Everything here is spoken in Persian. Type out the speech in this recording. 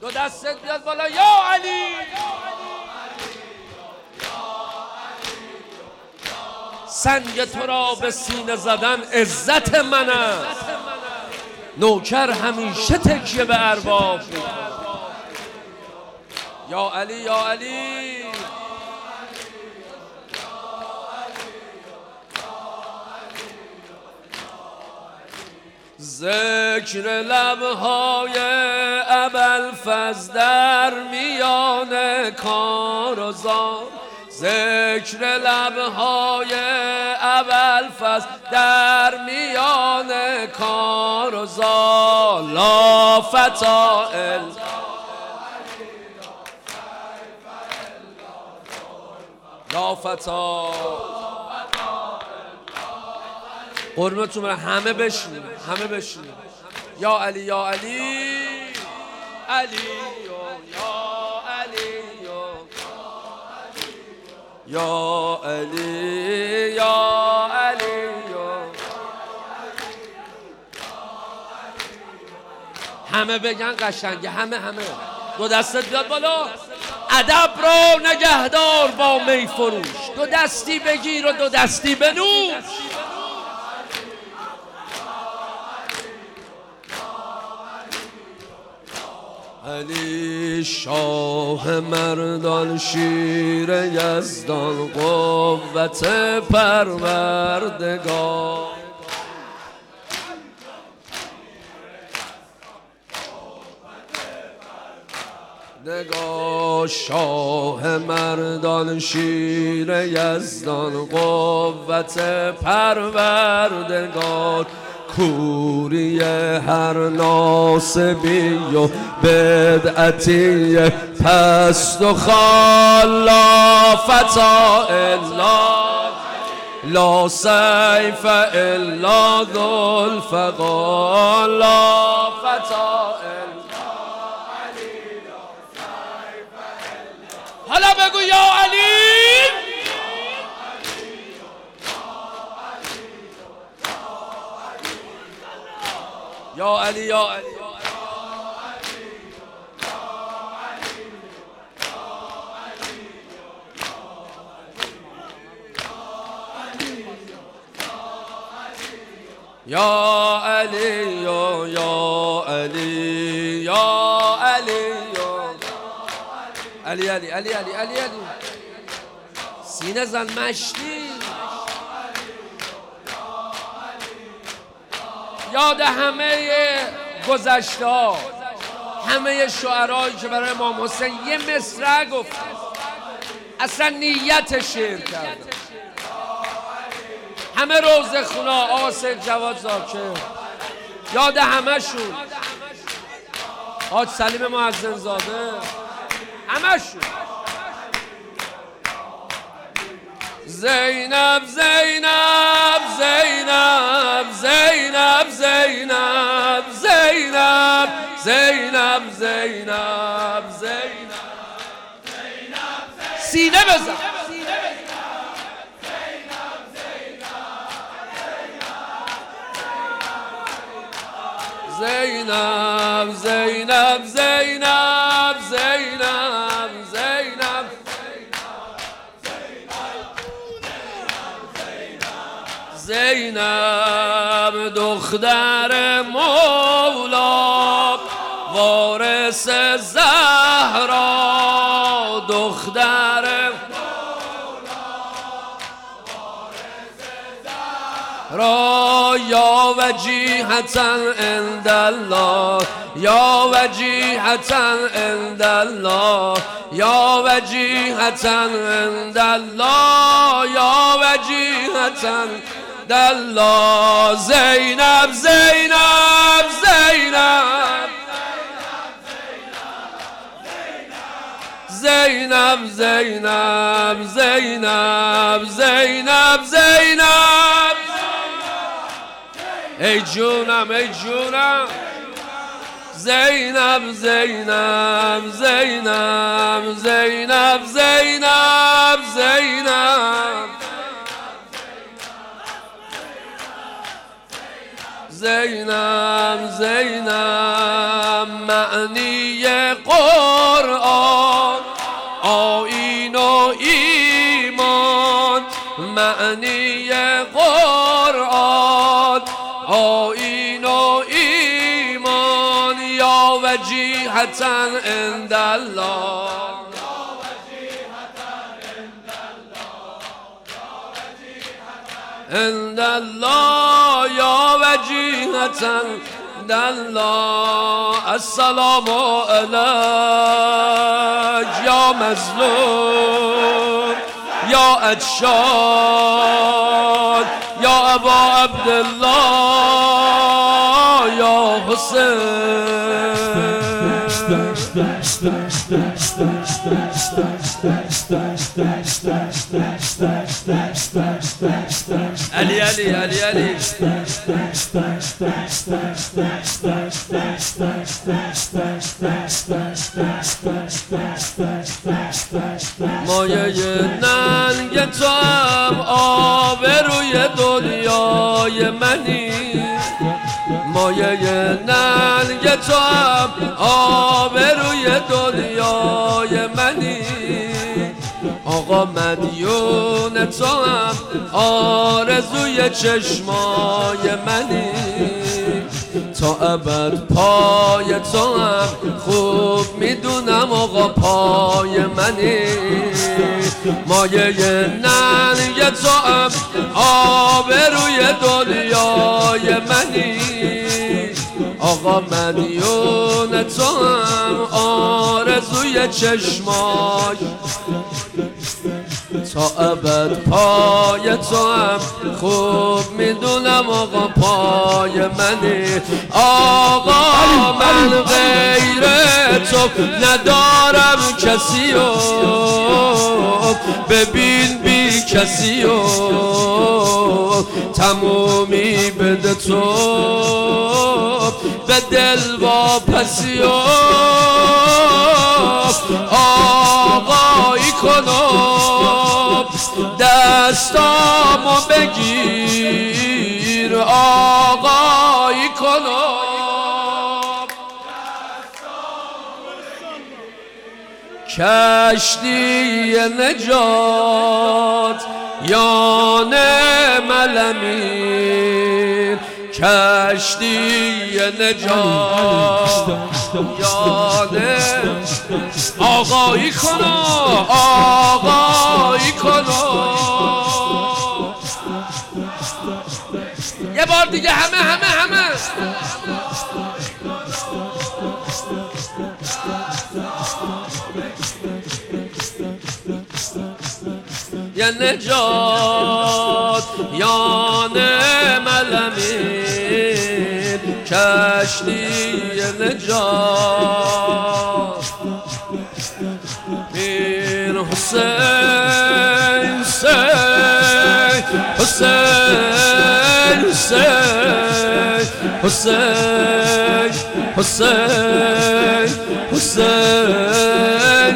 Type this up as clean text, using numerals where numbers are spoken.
دو دستت بیاد بالا یا علی. سنگ تو را به سینه زدن عزت من است، نوکر همیشه تکیه به ارباب می‌کند. یا علی یا علی. ذکر لبهای ابوالفضل در میان کارزار، ذکر لبهای ابوالفضل در میان کارزار. لا فتائل لا فتائل. قربونتون برم، همه بشینیم، همه بشینیم. یا علی یا علی علی یا علی یا علی یا علی. همه بگن قشنگه، همه دو دستت بیاد بالا. ادب را نگهدار با می فروش، دو دستی بگیر و دو دستی بنوش. علی شاه مردان، شیر یزدان، قوت پروردگار. نگاه شاه مردان، شیر یزدان، قوت پروردگار. کوری هر ناصبی و بدعتی پست و خال. لا فتائل لا سیف الا ذوالفقار. لا فتائل. حالا بگو یا علی. یا علی یا علی یا علی یا علی یا علی علی علی علی علی علی علی. سینه زن مشتی. یاد همه گذشته ها، همه شعرهایی که برای امام حسین یه مصرع گفت، اصلا نیت شعر کرد. همه روزه خونا، آقا سید جواد زاکر، یاد همه شون، حاج سلیم مؤذن زاده، همه شون. زینب زینب زینب زینب زینب زینب زینب زینب زینب. سینه بزن. زینب زینب زینب زینب زینب. زینب دختر مولا، وارث زهرا. دختر را یا وجیهتا عند الله، یا وجیهتا عند الله، یا وجیهتا عند الله، یا وجیهتا عند الله. زینب زینب زینب زینب زینب زینب زینب زینب. ای جونم ای جونم. زینب زینب زینب زینب زینب زینب زینب زینب معنی قرآن آیین و ایمان معنی قرآن آیین و ایمان یا وجیهتا عند الله عند الله یا وجیهتا عند الله السلام علیک یا مظلوم یا عطشان یا ابا عبدالله یا حسین علی علی علی علی مایه ننگ تو هم آبروی دنیای منی مایه ننگ تو هم آبروی دنیای منی آقا مدیون تو هم آرزوی چشمای منی تا ابد پای تو هم خوب میدونم آقا پای منی مایه ننگ تو هم آبروی دنیای منی آقا مدیون تو هم آرزوی چشمای تا ابد پای تو هم خوب میدونم آقا پای منی آقا من غیر تو ندارم کسی و ببین بی کسی و تمومی بده تو به دل واپسی و آقایی کنم دستامو بگیر آقایی کنم کشتی نجات یان ملمین کشتی نجات یان آقایی کنم آقایی کنم یه بار دیگه همه یا نجات یان ملمین کشتی نجات میر حسین حسین حسین حسین حسین حسین